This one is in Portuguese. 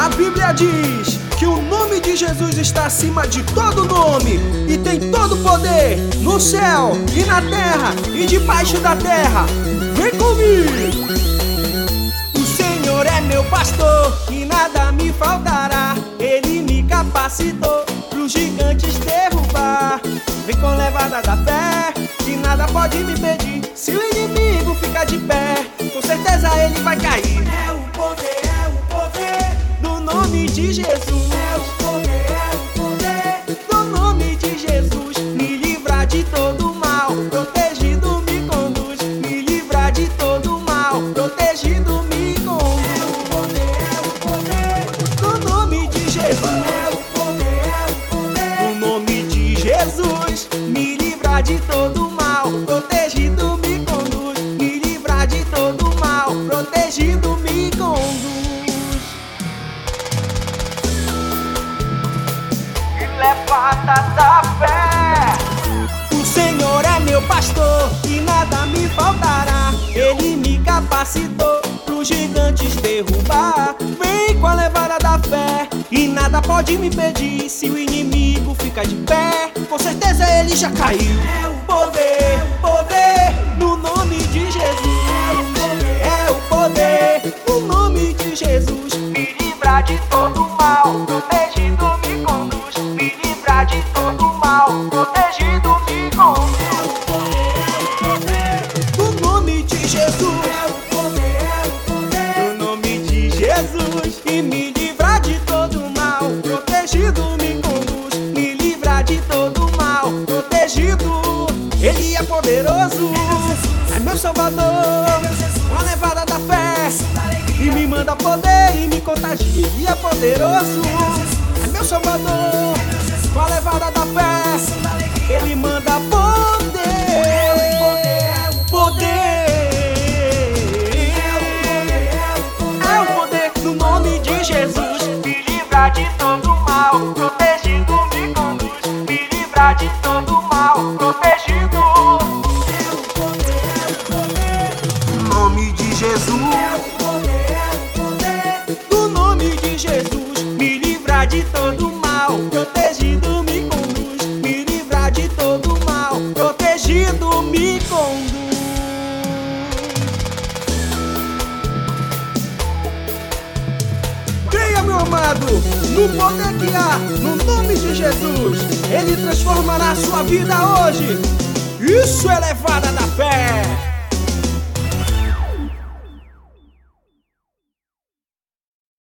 A Bíblia diz que o nome de Jesus está acima de todo nome e tem todo poder no céu e na terra e debaixo da terra. Vem comigo! O Senhor é meu pastor e nada me faltará. Ele me capacitou pros gigantes derrubar. Vem com levada da fé que nada pode me impedir. Se o inimigo ficar de pé, com certeza ele vai cair. É o poder do nome de Jesus. É o poder do nome de Jesus. Me livra de todo mal, protegido me conduz. Me livra de todo mal, protegido me conduz. É o poder do nome de Jesus. É o poder do nome de Jesus. Me livra de todo mal, protegido me conduz. Me livra de todo mal, protegido me conduz. Levada da fé. O Senhor é meu pastor e nada me faltará. Ele me capacitou pros gigantes derrubar. Vem com a levada da fé e nada pode me impedir. Se o inimigo fica de pé, com certeza ele já caiu. É o poder no nome de Jesus. É o poder no nome de Jesus. Me livra de todo mal, protegido me conduz. Me livra de todo mal, protegido me conduz. No nome de Jesus. No nome de Jesus. E me livra de todo mal, protegido me conduz. Me livra de todo mal, protegido. Ele é poderoso, é meu Salvador. Com a levada da fé e me manda poder e me contagia. Ele é poderoso, é meu Salvador. Com a levada da fé, ele manda poder. É o poder no nome de Jesus. Me livra de todo mal, protegido me conduz. Me livra de todo mal, protegido. No nome de Jesus. No nome de Jesus. Me livra de todo mal, protegido me conduz. Me livra de todo mal, protegido me conduz. Creia, meu amado, no poder que há no nome de Jesus. Ele transformará a sua vida hoje. Isso é